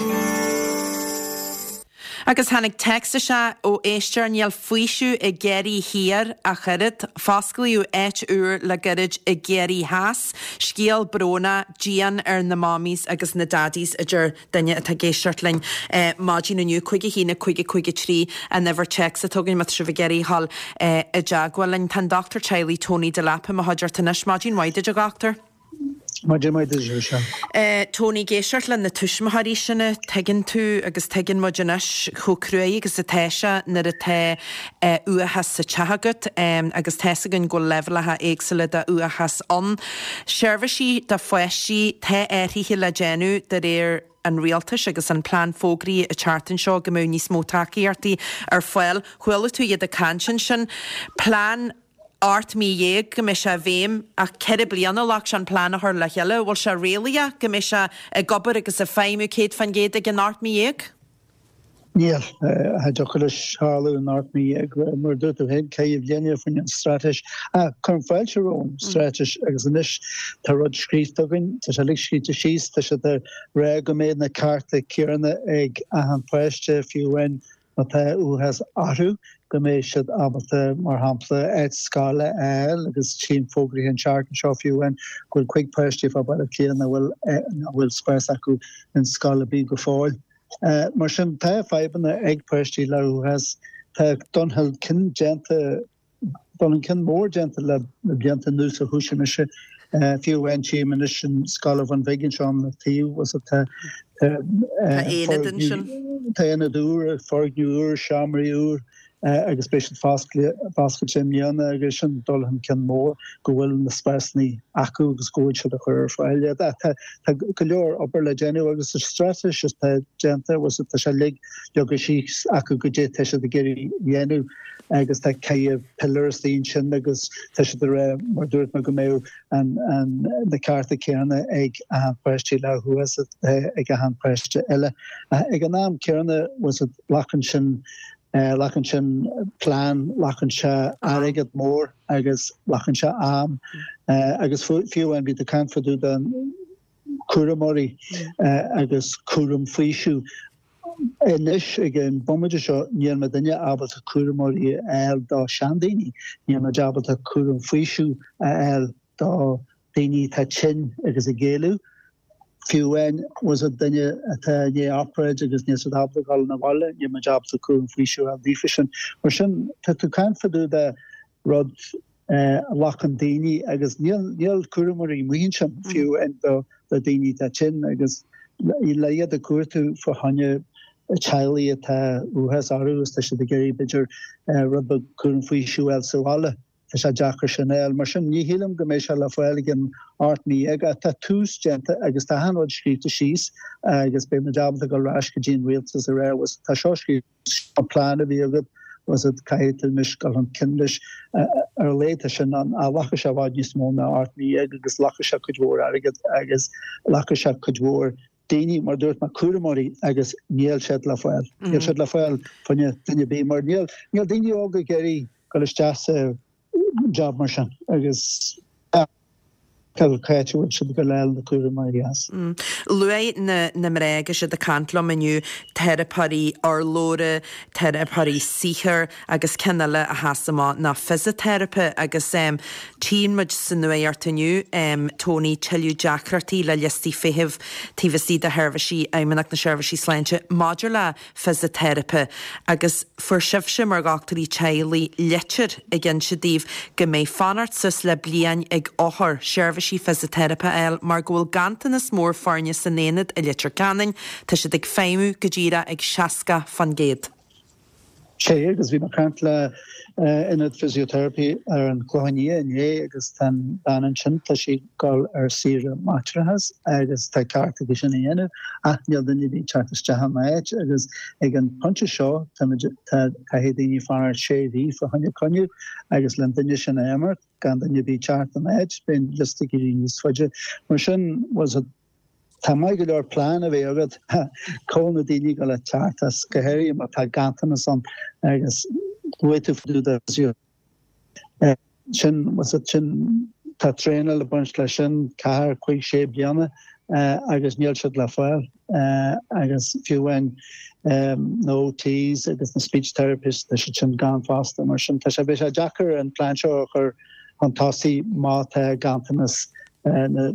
Agus hannig texta se ó éistear níl faoisiú i géirí hir a churid, fáscailú éit úr le gurid i géirí háas, scíal brona, dían na mámís agus na dadís idir daine atá géisiart lein mágin naniu chuige hína chuige trí a never checks a tugann mat se bh géirí hall i deagháil lein tan Dr. Charlie Tony de Lapa a haidir tanis mágin waide a gachtar. Tony géisiart le na tuismathaí sinna tegann tú agus tegann muidirnas chocruaí agus a téise na a té uachas sa teagat agus téisagann go levelathe éagsala de uachas an. Seirbhísí de foiisí té éirithe le déanú de réir an rialtas agus an plán fógraí a chartan seo go mú níos mó takeíartaí ar foiil chuile tú iad a cansin sin plán art mí dhéag go mis se bhéim a ceir blianana lech an plán a thir le heile bhil se réala go mis se gobar agus a féimú céad fan géad ag an art mí dhéag? Níl, ha dochas háú an art mí ag mar dút héad céimh léine fan an strateis chun fáilte róm strateis agus inis tá rud scríbtagann tá se lig scríte síos tá se ré go méid na carta cearna ag an préiste fiúhain na tá úhas áthú go méid siad abata mar hampla éid scála agus sin fógraí an seart an seo fiúhain ghfuil chuig préistíh a bud a chéan bhfuil spéis acu an scála bí go fáil. Mar sin tá feibanna ag préistí le úhas tá donhil cin genta don cin mór genta le blianta nús a húisiise fiúhain tíman is sin scála van vigin seán na tíú was a tá éana dúr, forgniúr, seaamraíúr agus spéisiid fáscail simíanana agus sin dulhan cin mór go bhfuil na spéisnaí acu agus góid se a chur fáile. Tá go leor obair le déanú agus a strateis is tá genta was tá se lig legus síos acu go dé te se a géirí dhéanú agus tá céimh pillartíín sin agus te se ré mar dúirt me go méú an na carta ceanna ag a preistí le thuas ag a han preiste eile. Ag an náam ceanna was it lachan sin plán lachan se aigad mór agus lachan se am agus fiúhain bí a canfaú den cuaramóí agus cuaram faoisiú. Inis gin bommide seo níl me duine abal a cuaramóí eil dá seandaoine, níl me jabal a cuaram faoisiú eil dá daoine tá tin agus a géalú. Fiúhain was a duine atá ní operaid agus níos a habla gáil na bhaile, ní me jab a cuaram faoisiú a ddífisin. Mar sin tá tú canfaú de rud lachan daoine agus níl cuaramóí muhín sin fiúhain do daoine tá tin agus i leiad a cuairtú for hanne Charlie atá úhas áús tá se de géirí beidir rud cuaran faoisiú eil soáile sé Jackar Chanel mar sin ní hilam go mééis se le foiigen artmí ag a tá túsgénta agus tá hanhd scríte síos agus be na job go rás go Jean Realtas a ré was tá seoscí a plán a bhí agad was het caiitil mis gal an kindlis léite sin an a lacha se bhaid níos mó na artmí agus lacha se chudhór agad agus lacha se chudhór déine mar dúirt mar cuamorí agus níl sé le foiil. Níl sé le foiil fanne dunne bé mar níl daine ága geirí go isteach job mar sin agus caiú si go leil na cuara marias. Lué na mréige se de cantlam aniu theraparí arlóra, theraparí síchar agus cennale a hasamá na physiotherapy agus tímuid san nuéartaniu Tony Chiliú Jackartí le listí fihih tíhsí de hervasí aimeach na seirbhasí sleinte Maidir le physiotherapy agus fuair sibse mar gachtarí teilí letir a gin se díobh go mé fanart sus le blian ag áthar seirbhasí physiotherapy el mar ghfuil gantan is mór farne san éad a litir canin tá si ag féimú go ddíra ag seaca fan géad. Sé agus bhí mar cant le inad physiotherapy ar an chluhaní inné agus tan banan sin tá si gáil ar sire matrathes agus tá carta go sin dhéanamh a níl duine bhí teartiste haméid agus ag an ponte seo tá caihédaoine fanar séhí fa hanne coniu agus len duine sin émart gan duine bhí teart an éid ben just gurí níos foiide mar sin was a tá mai go leor plán a bheith agad cóna daoine go le teartas gohéirí mar tá gantanas an agus goitu fudú sin was sin tá tréna le bunch lei sin cehar chuig sé bliana agus níl siad le foiil agus fiúhain nó OTs agus na speech therapist lei sin gan fásta mar sin tá sé bheith sé Jackar an plán seo chur an tásaí má gantanas na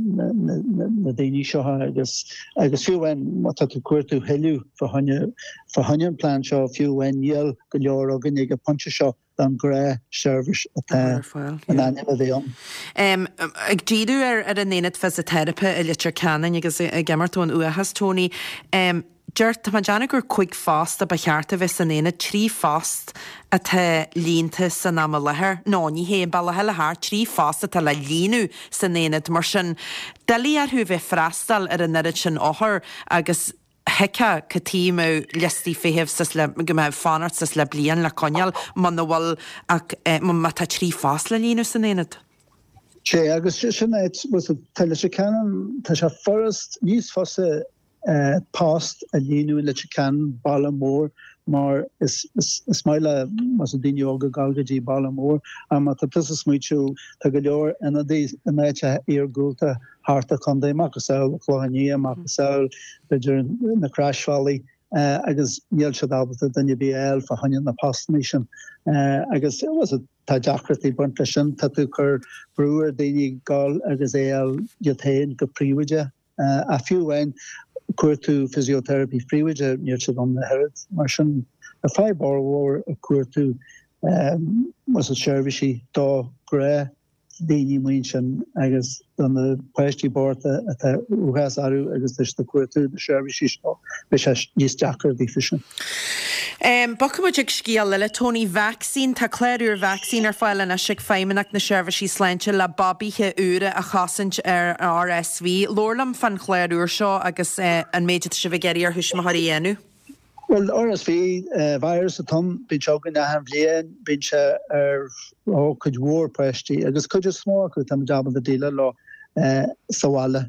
daoine seo agus fiúhain má tá tú cuairtú heilú fa hanne an plán seo fiúhain níl go leor agan ag a ponte seo an gré service atá an aine a bhíon. Ag díú ar an éad physiotherapy a litir canan agus gemartón uachas Tony. Dúirt tá deanna gur chuig fást a ba chearta bheith san éad trí fást a tá línta san am lethir. Ná ní hé bailthe le thar trí fást a tá le líú san éad mar sin dalí arthú bheith freistal ar an nerid sin áthar agus heice go tíimú listí fihih go meh fanart sas le blian le coneal man bhil ach má tá trí fást le líú san éad. Sé agus sin was tal se canan tá se forrast níos fosa past a líú le can ballamór mar is meile mas a daine ága galgadí ballamór a mat a plus smuitiú tá go leor ina méite ar gúlta harta chundé macasáil chláhaní macasáil beidir na Crash Valley agus níl se dábata danne BL fa haine na pastní sin agus was tá Jackartí bunta sin tá tú chur breúir daoine gáil agus éal jotéin go príomide a fiúhain cuairtú physiotherapy príomide níor se an na herid mar sin a feibbar war a cuairtú was a servicey dá gré daoine muin sin agus don na pleistí borta atá uhas aru agus leis na cuairtú na servicey seo be se níos Jackartí fisin. Bacamuid ag scíal le Tony vaccín tá cléirúr vaccín ar fáil na sig féimeach na seirbhasí sleinte le babíthe úra a chaint ar RSV. Lorlam fan chléirúr seo agus an méide se bh geirí ar thuismathaí dhéanú. Well, RSV virus a tom bin jogan a han bléan bin se ar chudhór prestí agus chud smó chu tam job an díile lo sawala.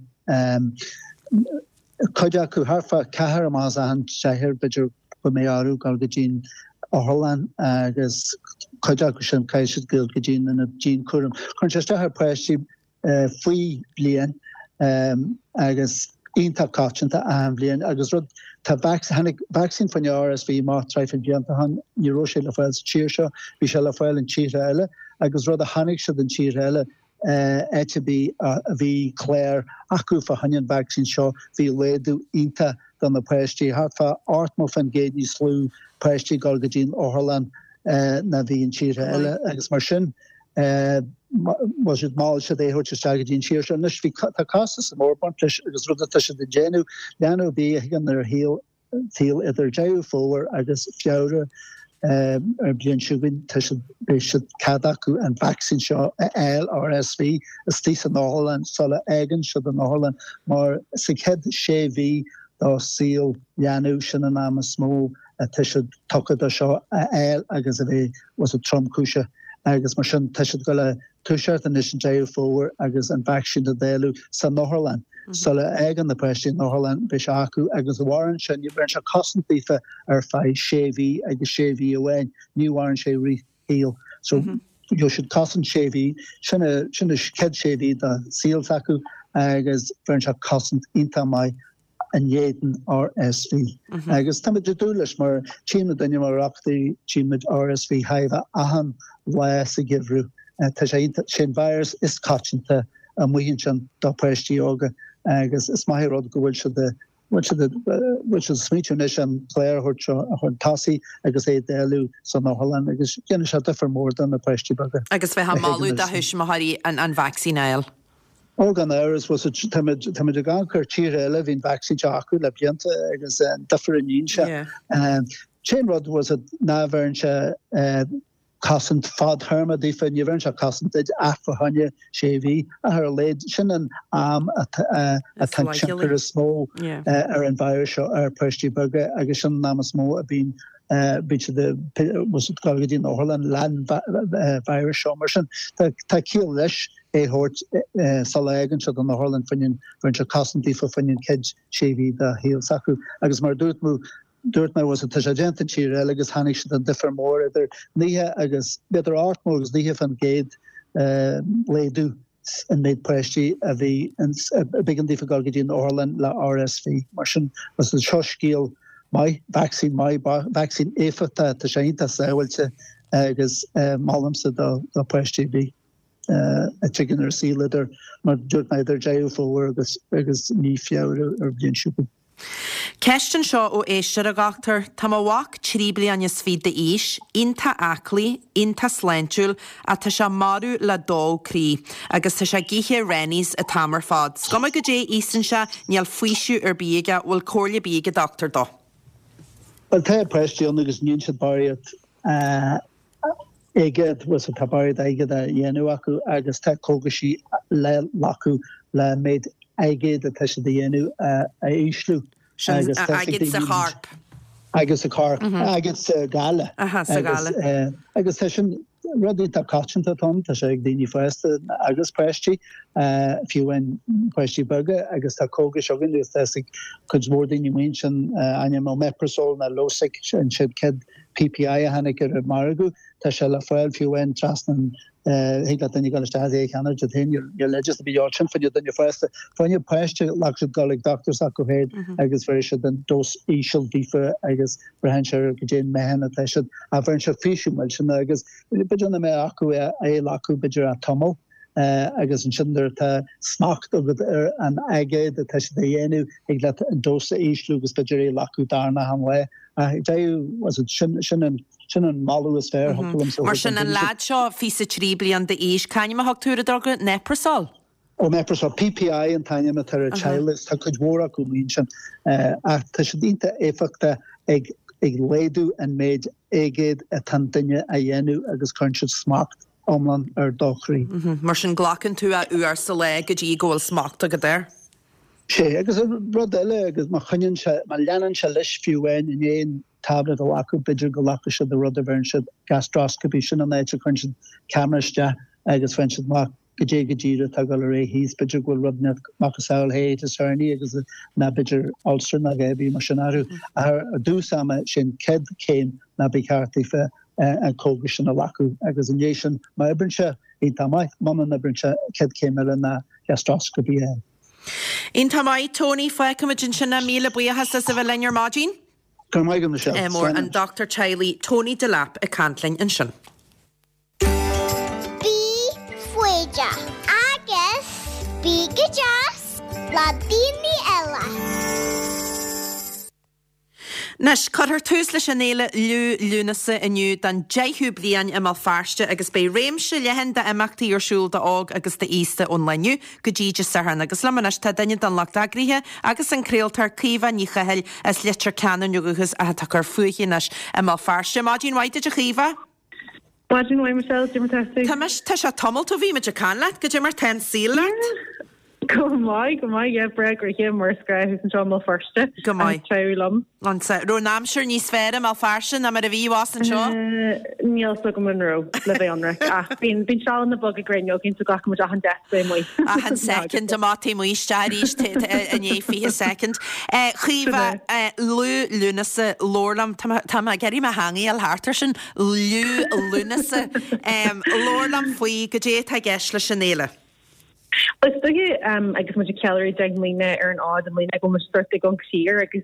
Chuide acu harfa cehar amás a han sehir beidir go mé áú gal go dín álan agus chuide acu sin caiisiid gil go dín in a dín chum. Chn se har prestí faoi blian agus ínta cáitinta a bblion agus rud tá vaccín fan RSV má treifin blianta han níró sé le fáil tíir seo, bhí se le fáil an tíre eile agus rud a hanig se den tíre eile ETB a bhí cléir acu fa hain vaccín seo bhí léadú ínta don na préistí hartfa artmó fan géad ní slú préistí gal go dín Orlan na bhí an tíre eile agus mar sin was het mal se dé hot strategin sier nes vi kas moorbant agus ru de genu be gan er heel idir jou voor agus fjoude blian siúin should cadacu and vaccine seo L RSV is tí an Holland sola aigen should an Holland mar sig head séví dá seal Janu sin an am smó should tucka da seo L agus a was a Trump kusha agus mar sin should go le tushart an is jail forward agus an vaccine de delu san Holland so aigen the question Holland bishaku agus warren sin you ben constantly for fai shavy agus shavy away new warren shavy heel so you should constant shavy shouldn't kid shavy the seal taku agus ben constant into my and Yaden RSV. Agus tam dúlis mar tíma daine mar achtaí tíma RSV haiva ahan leas a givru. Tá sé sin virus is catchinta a muhin sin da prestí óga agus is mai rod go bhfuil which is smitúnis an Claire hort tasi agus é délu san Holland agus genne se differ mór dan a prestí baga. Agus bheit ha máú da thuis maharí an vaccinéil. Organ errors was tamid gankar tíre hín vaccine acu le blianta agus differ in se. Chain rod was a náverse cosint fad herma dífa níver se cosintid afahanje séví a her leid sin an am a tanchar is smó an virus perstí burger agus sin nam smó a bín bit was it galgadín Holland land virus shomersen tá kiel leis é hort salégan se an Holland fannin se cosintí for fannin kids séví da heel saku agus mar Dúirt me was a agenten tíre agus hannig se an differ mór idir níhe agus beidir artmó agus níhe fan géad léú an méid prestí a bhí a bigin dífagalgadín Orland le RSV mar sin was a seoscíal mai vaccine éfata tá sénta sehailte agus málamsa do prestí bhí a chicken ar sílidir mar dúirt me idir déú fór agus ní fiáir ar blion siúpa. Ceistan seo ó éiste a gachtar tá bhac trí bliana svíd de ís, inta aclaí, inta sléintúil a tá se marú le dó crí, agus tá se gíthe rénís a tamar fad. Scoma go dé ísan se níall fuisiú ar bíige bhfuil cóirle bíige doctor do. Well, tá prestiún agus níon se bariad éiged was a tabariad aiged a dhéanú acu agus tá cógasí le lacu le méid aiged a tá se dhéanú a íslú. Agus a charp. Agus a carp. Agus a gala. Agus tá sin rudí tá catchinta tom tá sé ag daoine fosta agus prestí fiúin prestí burga agus tá cógas agin is tá chud mór daoine muin sin aine má meprisol na losic an siad ced PPI a hanig ar margu tá se le foiil fiúin trasnan higla daoine gal stadé cheanna de thin your legis be your chin for you than your first for your pressure like galig doctors a go head agus very should then dos ishal difa agus brancher gejin mehan that should average fish mention agus bidon me aku a laku bidra tomo agus an sinder ta smacht of an aige that should the enu higla dos ishlu gus bidra laku darna hanwe was it sin an malú is fair mar sin an lad seo fi sa trí blian de ís caine a hogtúra doga neprasol ó neprasol PPI an taine tar a childless tá chud mór acu mín sin a tá sé dínta éfachta ag léadú an méid éigéad a tan duine a dhéanú agus chuintse smacht omlan ar dochrí mar sin ghlachan tú a uar sa le go dtí ggóil smacht a go déir sé agus rud eile agus mar chuinn se mar leanan se leis fiúin in éon tablet o acu bidr go lacha se de rud bern se gastroscopy sin an éit chun cameraiste agus fan má godé godíre tá go ré hís bidr go rud net machasáil hé a sarní agus na bidr ulster na gabi mar sinnaru a dú sama sin ced céim na bicartí fe an cógus sin a lacu agus in éisian ma brinse í tá mai mama na brinse ced céim na gastroscopy hen. In tamai Tony Fecamagin sinna míle buíhas sa bheith lein mágin? Mór an Dr. Charlie Tony DeLapp a Cantlainn in sin. Bí fuide agus bí go deas le daoine eile. Nes chuthar tús leis an éile lúnasa iniu dan deithú blian i mal fearste agus bé réimse lehan de imachtaí arsúil de ág agus de ísta ónlainniu go ddíide sahan agus lemanas tá daine don lacht agríthe agus an créaltar cíomh ní chaheil as litir ceanna nugugus a tuchar fuichinas i mal fearste. Máidín waide de chíomh? Máidín waid Michelle, Jimmer Testing. Tá se tomult ó bhí me de canlaat go Jimmer 10 sílat? Go mai, bregur him mar scribe an John firste. Go mai. Lum. Ro námsir ní sfére mal farsin na mar a bhí was an seo? Níl so go munró le bheith anra. Bín seá na bug a greinio cinn tú gach mu a an death mai. A han second a mátí muisteirís a néfihe second. Chíomh lúnasa lórlam tá geirí me hangi al hartar sin lúnasa lórlam faoi go dé tá geisle sin éile. Stoige agus mu calorie deag lína ar an ád an lína go mu start a gon tír agus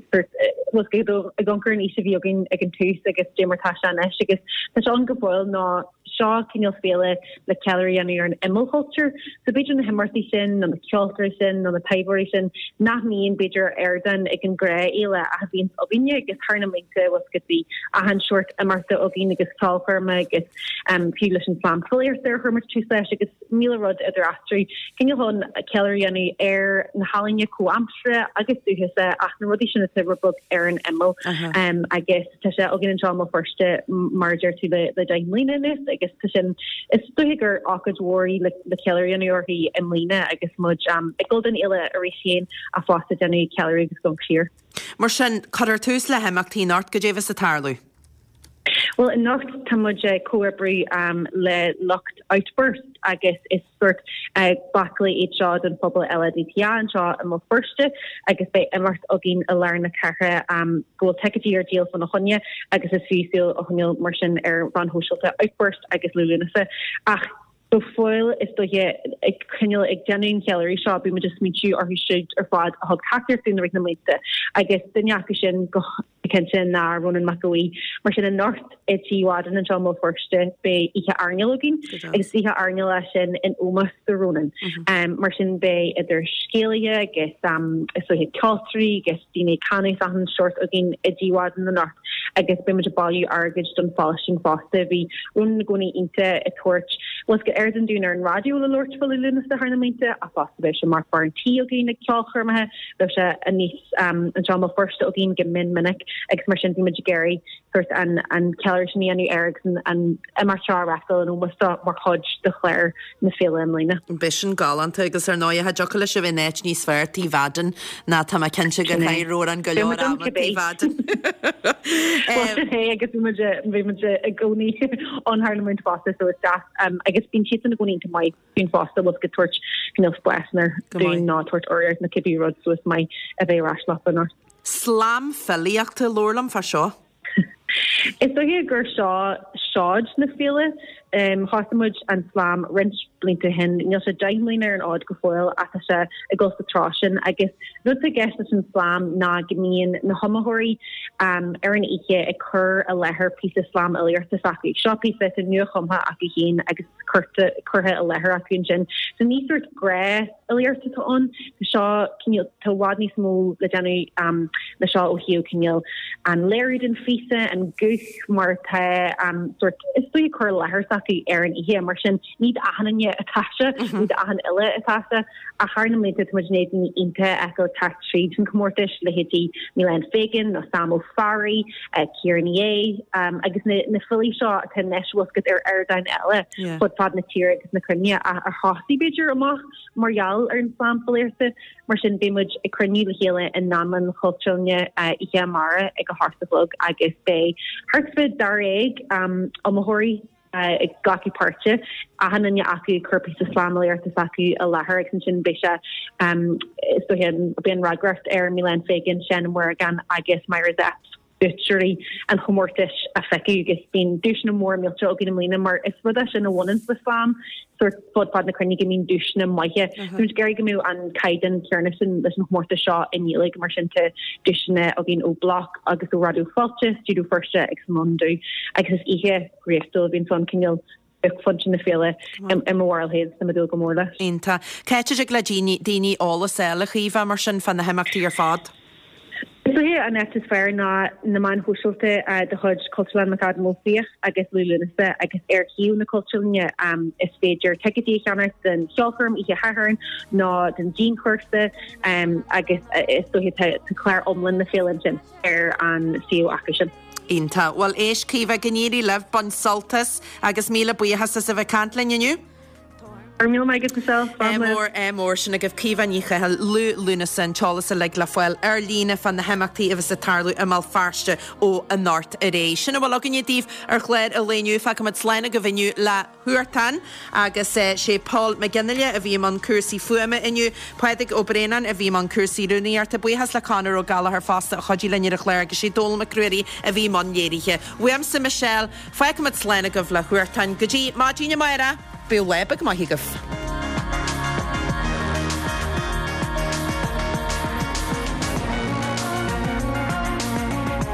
was go a gonkur an isisi agin ag an tús agus Jimmer ta agus tá an gohil ná seo cinil féle le calorie an ar an immelholter so beidir na himmartí sin an na ceoltar sin an na taiborí sin nach míon beidir airdan ag an gré éile a bhíon oginine agus thna minte was gotí a han short a marta ogin agus talfarma agus fi an flamfulir there hermar tú agus míle rud idir astri Can you hon a calorie any air na halinja ko amstre agus du his ach na rudi sin a silverbug air an emmel I guess ta ogin trauma firste marger to the daimlina this I guess sin is stoiger akad worry the calorie any or he emlina I guess much golden illa erisian a fosta any calorie is going clear. Mar sin cutter tús le hemachtaí nart go dévis a tarlu. Well, in nacht tamuje coabri le locked outburst, I guess is sort bakly each shot and pobl LDTA and shot and mo first I guess they immerse ogin a learn a carra go take a year deal from a honya I guess is feasible a honil merchant van hoshelta outburst I guess lulunasa ach so foil is to get a criminal a genuine calorie shop we would just meet you or who should or fad a hog hacker thing the reason I guess the yakushin go Kensin na running Macawi mar sin in north etí wadan an John firste be ike arnelogin agus ike arnela sin in omas the runin mar sin be idir scalia gus so he costry gus dine canis an short agin etí wadan the north I guess be much balu argage done polishing fosta vi run goni inte a torch was get erden duner and radio the lord full lunas the harnamente a fosta be mark barn tea agin a chalcherma be a niece an John first agin gemin minnick agus mar sin image Gary sort and Kellershini and Erickson and MR Raffle and almost mar hodge de Claire na féle Emlina. Bishan galant agus ar náia ha jocal se bhí net ní sfertí vaden na tá kense go ró an go vaden. Agus vi a goni on Parliament foster so it's that I guess been cheating going into my being foster was get torch Splashner doing not torch or na Kippy Road so it's my a very rash lap or Slam felliachta lórlam fa seo? Is there gur shod na féle Hosamud and slam rinch blinte hin nil se daimliner an odd gofoil at se a gostrasin I guess no a guess an slam na gemeen na homahori an ike a cur a leher piece of slam earlier to saki shoppy fit a new homha aki hin I guess curha a leher aki gin so ní sort gray earlier to on the shaw can you to wadney small the jenny the shaw o hiu can you and Larry and fisa and goose marta sort is so you cur leher saki Aaron ihe mar sin need a hananya atasha need a han illa atasa a harnam le imaginating inte echo tax trades and comortish le hiti Milan Fagan no Samo Fari Kiernie I guess na fully shot ten nesh was get airdyne ella but fad na tier na crania a hosi bidger amach Marial ar an slam falirte mar sin bimage a crani le hele and naman cultunya ihe mara ag a harsablog I guess bay Hartsford Dareg amahori gaki parche a hananya aku kurpi sa slamli ar tasaku a lahar extension bisha so hen ben ragraft Milan Fagan Shannon where again I guess my reset butchery and homortish affectu gus been dushna more milcha ogin lina mar is with us in a one in the slam sort fod pod na crani gamin dushna maihe there's Gary Gamu and Kaiden Kiernissen listen morta shot in Yelig marshinte dushna ogin o block agus o radu falche studio first ex mundu I guess ihe gresto been son kinil function na féle warheads na madul gomorla. Inta. Keite le daoine ála sela chiomh mar sin fan na hemachtaí ar fad? So Stohi an is fair na man húisiilte de chud cultural macad mófiach agus luúnasa agus airciú na cultúne is féidir tegadí cheanart den seolcharm ihe haharn ná den jean chuirsa agus is stohi te chláir omlin na félintin an CEO acusin. Ínta, well éis cífa gníri leh bon soltas agus míle buíhas sa bheith cantlin inniu? Mór sin a goh cíhanícha lúnasan telas a le le foiil lína fan na heachtaí a bheits a tarlú a mal farste ó a nárt a rééis. Sinna bhil agan díh ar chléir a léniu fe go sleine go bhiniu le thuirtain agus sé Paul McGinneile a bhí man cuasaí fuama inniu poedig ó Brennan a bhí man cuasaí runúíart a buhas le canar ó gal ar fásta a chodí lenne a chléir agus sé dóla cruirí a bhí man léirithe. Weam sa Michelle fe go sleine goh le thuirtain gotí mádíine maira. Bill Lebig má higah.